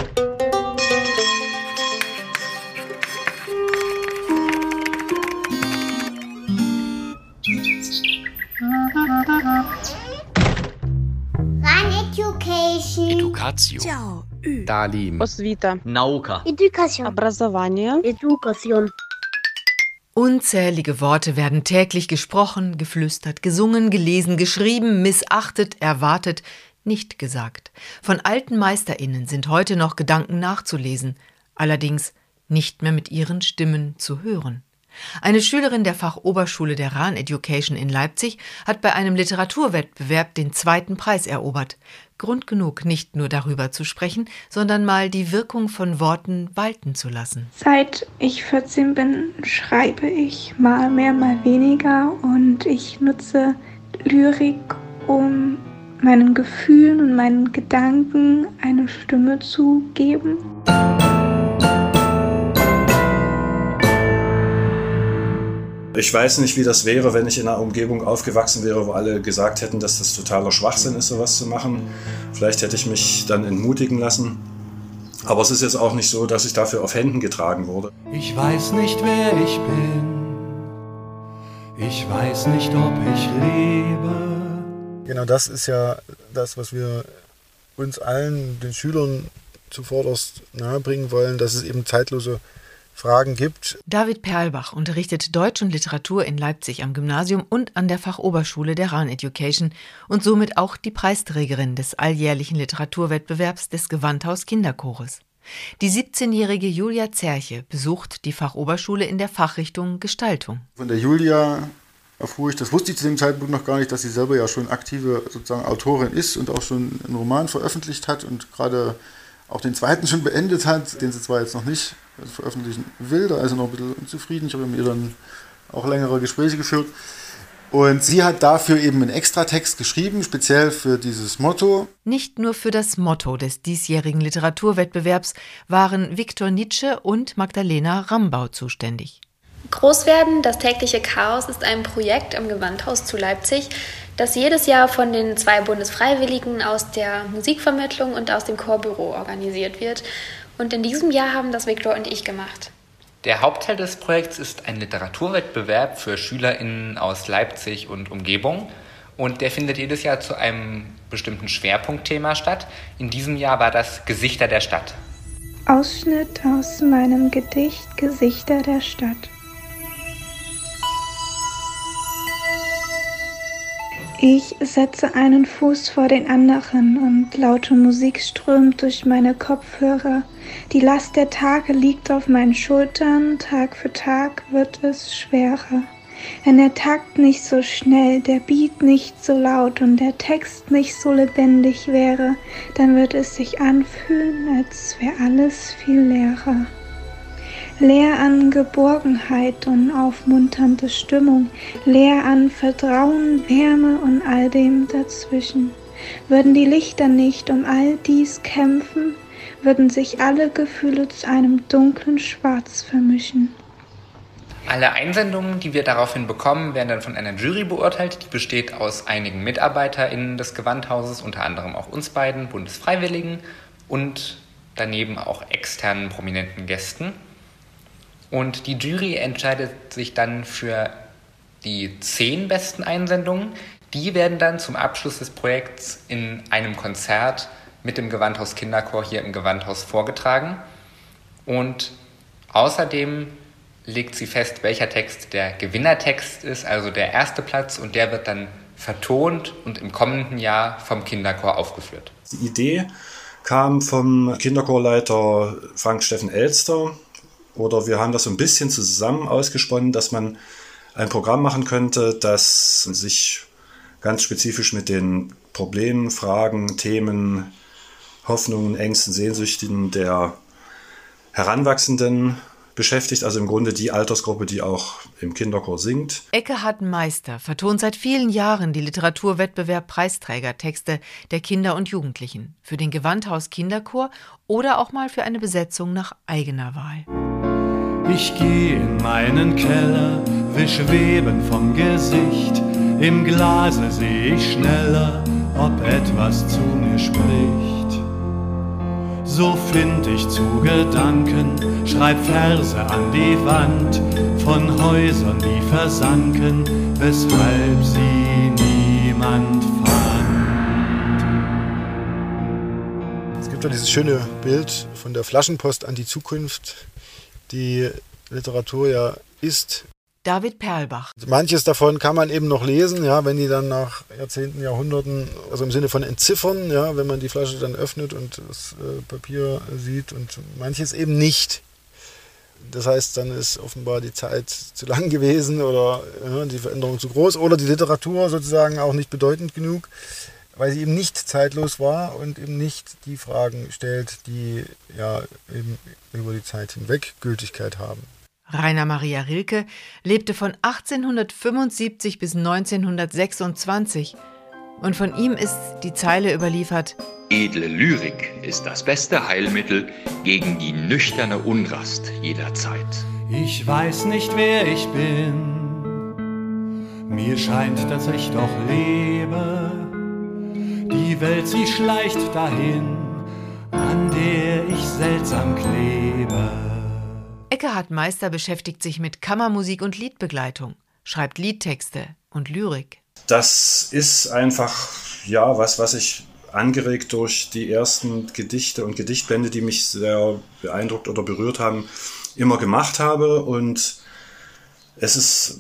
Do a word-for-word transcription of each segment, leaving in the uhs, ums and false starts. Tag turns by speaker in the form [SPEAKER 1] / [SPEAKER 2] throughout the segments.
[SPEAKER 1] Education. Talim.
[SPEAKER 2] Osvita.
[SPEAKER 3] Nauka.
[SPEAKER 4] Education.
[SPEAKER 2] Образование.
[SPEAKER 4] Education.
[SPEAKER 5] Unzählige Worte werden täglich gesprochen, geflüstert, gesungen, gelesen, geschrieben, missachtet, erwartet, nicht gesagt. Von alten MeisterInnen sind heute noch Gedanken nachzulesen, allerdings nicht mehr mit ihren Stimmen zu hören. Eine Schülerin der Fachoberschule der Rahn Education in Leipzig hat bei einem Literaturwettbewerb den zweiten Preis erobert. Grund genug, nicht nur darüber zu sprechen, sondern mal die Wirkung von Worten walten zu lassen.
[SPEAKER 6] Seit ich vierzehn bin, schreibe ich mal mehr, mal weniger und ich nutze Lyrik, um meinen Gefühlen und meinen Gedanken eine Stimme zu geben.
[SPEAKER 7] Ich weiß nicht, wie das wäre, wenn ich in einer Umgebung aufgewachsen wäre, wo alle gesagt hätten, dass das totaler Schwachsinn ist, sowas zu machen. Vielleicht hätte ich mich dann entmutigen lassen. Aber es ist jetzt auch nicht so, dass ich dafür auf Händen getragen wurde.
[SPEAKER 8] Ich weiß nicht, wer ich bin. Ich weiß nicht, ob ich lebe.
[SPEAKER 9] Genau das ist ja das, was wir uns allen, den Schülern zuvorderst nahebringen wollen, dass es eben zeitlose Fragen gibt.
[SPEAKER 5] David Perlbach unterrichtet Deutsch und Literatur in Leipzig am Gymnasium und an der Fachoberschule der Rahn Education und somit auch die Preisträgerin des alljährlichen Literaturwettbewerbs des Gewandhaus Kinderchores. Die siebzehnjährige Julia Zerche besucht die Fachoberschule in der Fachrichtung Gestaltung.
[SPEAKER 9] Von der Julia erfuhr ich, das wusste ich zu dem Zeitpunkt noch gar nicht, dass sie selber ja schon aktive sozusagen Autorin ist und auch schon einen Roman veröffentlicht hat und gerade auch den zweiten schon beendet hat, den sie zwar jetzt noch nicht veröffentlichen will, da ist er noch ein bisschen unzufrieden. Ich habe mit ihr dann auch längere Gespräche geführt. Und sie hat dafür eben einen Extratext geschrieben, speziell für dieses Motto.
[SPEAKER 5] Nicht nur für das Motto des diesjährigen Literaturwettbewerbs waren Viktor Nietzsche und Magdalena Rambau zuständig.
[SPEAKER 10] Großwerden, das tägliche Chaos ist ein Projekt am Gewandhaus zu Leipzig, das jedes Jahr von den zwei Bundesfreiwilligen aus der Musikvermittlung und aus dem Chorbüro organisiert wird. Und in diesem Jahr haben das Viktor und ich gemacht.
[SPEAKER 11] Der Hauptteil des Projekts ist ein Literaturwettbewerb für SchülerInnen aus Leipzig und Umgebung. Und der findet jedes Jahr zu einem bestimmten Schwerpunktthema statt. In diesem Jahr war das Gesichter der Stadt.
[SPEAKER 6] Ausschnitt aus meinem Gedicht Gesichter der Stadt. Ich setze einen Fuß vor den anderen und laute Musik strömt durch meine Kopfhörer. Die Last der Tage liegt auf meinen Schultern, Tag für Tag wird es schwerer. Wenn der Takt nicht so schnell, der Beat nicht so laut und der Text nicht so lebendig wäre, dann wird es sich anfühlen, als wäre alles viel leerer. Leer an Geborgenheit und aufmunternde Stimmung, leer an Vertrauen, Wärme und all dem dazwischen. Würden die Lichter nicht um all dies kämpfen, würden sich alle Gefühle zu einem dunklen Schwarz vermischen.
[SPEAKER 11] Alle Einsendungen, die wir daraufhin bekommen, werden dann von einer Jury beurteilt. Die besteht aus einigen MitarbeiterInnen des Gewandhauses, unter anderem auch uns beiden Bundesfreiwilligen und daneben auch externen prominenten Gästen. Und die Jury entscheidet sich dann für die zehn besten Einsendungen. Die werden dann zum Abschluss des Projekts in einem Konzert mit dem Gewandhaus Kinderchor hier im Gewandhaus vorgetragen. Und außerdem legt sie fest, welcher Text der Gewinnertext ist, also der erste Platz. Und der wird dann vertont und im kommenden Jahr vom Kinderchor aufgeführt.
[SPEAKER 7] Die Idee kam vom Kinderchorleiter Frank Steffen Elster. Oder wir haben das so ein bisschen zusammen ausgesponnen, dass man ein Programm machen könnte, das sich ganz spezifisch mit den Problemen, Fragen, Themen, Hoffnungen, Ängsten, Sehnsüchten der Heranwachsenden beschäftigt. Also im Grunde die Altersgruppe, die auch im Kinderchor singt.
[SPEAKER 5] Ekkehard Meister vertont seit vielen Jahren die Literaturwettbewerb-Preisträgertexte der Kinder und Jugendlichen. Für den Gewandhaus Kinderchor oder auch mal für eine Besetzung nach eigener Wahl.
[SPEAKER 8] Ich geh in meinen Keller, will schweben vom Gesicht. Im Glase seh ich schneller, ob etwas zu mir spricht. So find ich zu Gedanken, schreib Verse an die Wand von Häusern, die versanken, weshalb sie niemand fand.
[SPEAKER 9] Es gibt ja dieses schöne Bild von der Flaschenpost an die Zukunft, die Literatur ja ist.
[SPEAKER 5] David Perlbach.
[SPEAKER 9] Manches davon kann man eben noch lesen, ja, wenn die dann nach Jahrzehnten, Jahrhunderten, also im Sinne von entziffern, ja, wenn man die Flasche dann öffnet und das äh, Papier sieht, und manches eben nicht. Das heißt, dann ist offenbar die Zeit zu lang gewesen oder ja, die Veränderung zu groß oder die Literatur sozusagen auch nicht bedeutend genug, weil sie eben nicht zeitlos war und eben nicht die Fragen stellt, die ja eben über die Zeit hinweg Gültigkeit haben.
[SPEAKER 5] Rainer Maria Rilke lebte von achtzehnhundertfünfundsiebzig bis neunzehnhundertsechsundzwanzig und von ihm ist die Zeile überliefert:
[SPEAKER 2] Edle Lyrik ist das beste Heilmittel gegen die nüchterne Unrast jeder Zeit.
[SPEAKER 8] Ich weiß nicht, wer ich bin, mir scheint, dass ich doch lebe. Die Welt, sie schleicht dahin, an der ich seltsam klebe.
[SPEAKER 5] Ekkehard Meister beschäftigt sich mit Kammermusik und Liedbegleitung, schreibt Liedtexte und Lyrik.
[SPEAKER 7] Das ist einfach ja was, was ich angeregt durch die ersten Gedichte und Gedichtbände, die mich sehr beeindruckt oder berührt haben, immer gemacht habe. Und es ist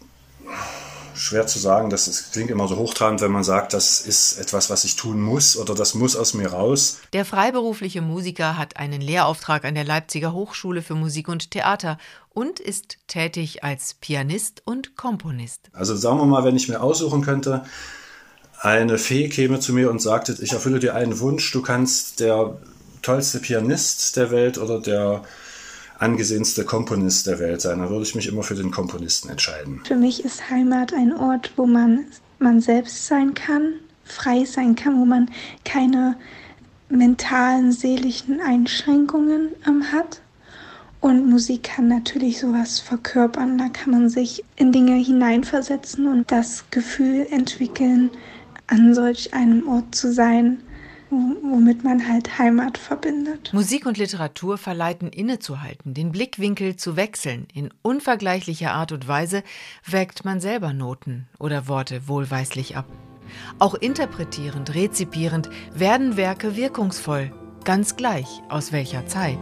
[SPEAKER 7] schwer zu sagen, das ist, klingt immer so hochtrabend, wenn man sagt, das ist etwas, was ich tun muss oder das muss aus mir raus.
[SPEAKER 5] Der freiberufliche Musiker hat einen Lehrauftrag an der Leipziger Hochschule für Musik und Theater und ist tätig als Pianist und Komponist.
[SPEAKER 7] Also sagen wir mal, wenn ich mir aussuchen könnte, eine Fee käme zu mir und sagte, ich erfülle dir einen Wunsch, du kannst der tollste Pianist der Welt oder der angesehenste Komponist der Welt sein, dann würde ich mich immer für den Komponisten entscheiden.
[SPEAKER 6] Für mich ist Heimat ein Ort, wo man man selbst sein kann, frei sein kann, wo man keine mentalen, seelischen Einschränkungen ähm, hat. Und Musik kann natürlich sowas verkörpern, da kann man sich in Dinge hineinversetzen und das Gefühl entwickeln, an solch einem Ort zu sein, womit man halt Heimat verbindet.
[SPEAKER 5] Musik und Literatur verleiten innezuhalten, den Blickwinkel zu wechseln. In unvergleichlicher Art und Weise wägt man selber Noten oder Worte wohlweislich ab. Auch interpretierend, rezipierend werden Werke wirkungsvoll, ganz gleich aus welcher Zeit.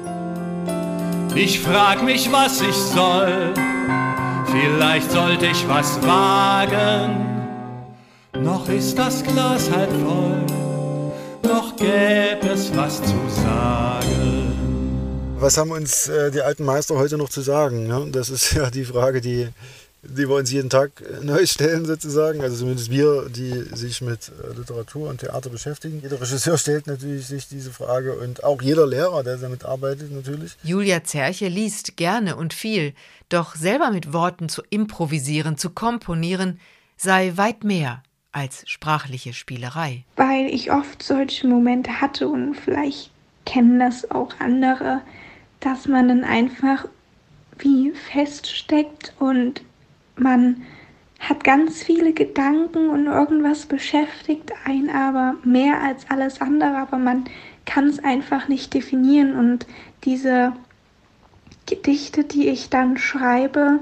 [SPEAKER 8] Ich frag mich, was ich soll, vielleicht sollte ich was wagen. Noch ist das Glas halb voll, noch gäbe es was zu sagen.
[SPEAKER 9] Was haben uns äh, die alten Meister heute noch zu sagen? Ne? Das ist ja die Frage, die, die wir uns jeden Tag neu stellen sozusagen. Also zumindest wir, die sich mit äh, Literatur und Theater beschäftigen. Jeder Regisseur stellt natürlich sich diese Frage und auch jeder Lehrer, der damit arbeitet natürlich.
[SPEAKER 5] Julia Zerche liest gerne und viel, doch selber mit Worten zu improvisieren, zu komponieren, sei weit mehr als sprachliche Spielerei.
[SPEAKER 6] Weil ich oft solche Momente hatte und vielleicht kennen das auch andere, dass man dann einfach wie feststeckt und man hat ganz viele Gedanken und irgendwas beschäftigt einen aber mehr als alles andere, aber man kann es einfach nicht definieren und diese Gedichte, die ich dann schreibe,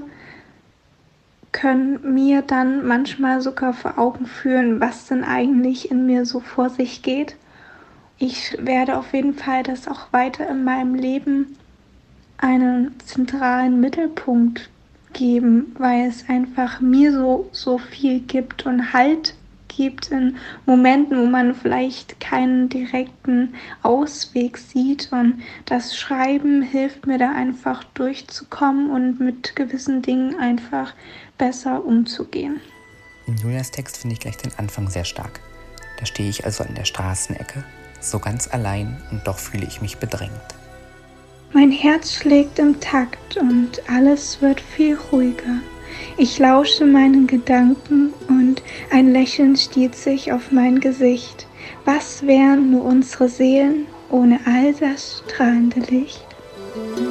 [SPEAKER 6] können mir dann manchmal sogar vor Augen führen, was denn eigentlich in mir so vor sich geht. Ich werde auf jeden Fall das auch weiter in meinem Leben einen zentralen Mittelpunkt geben, weil es einfach mir so, so viel gibt und Halt gibt in Momenten, wo man vielleicht keinen direkten Ausweg sieht. Und das Schreiben hilft mir da einfach durchzukommen und mit gewissen Dingen einfach besser umzugehen.
[SPEAKER 3] In Julias Text finde ich gleich den Anfang sehr stark. Da stehe ich also an der Straßenecke, so ganz allein und doch fühle ich mich bedrängt.
[SPEAKER 6] Mein Herz schlägt im Takt und alles wird viel ruhiger. Ich lausche meinen Gedanken und ein Lächeln stiehlt sich auf mein Gesicht. Was wären nur unsere Seelen ohne all das strahlende Licht?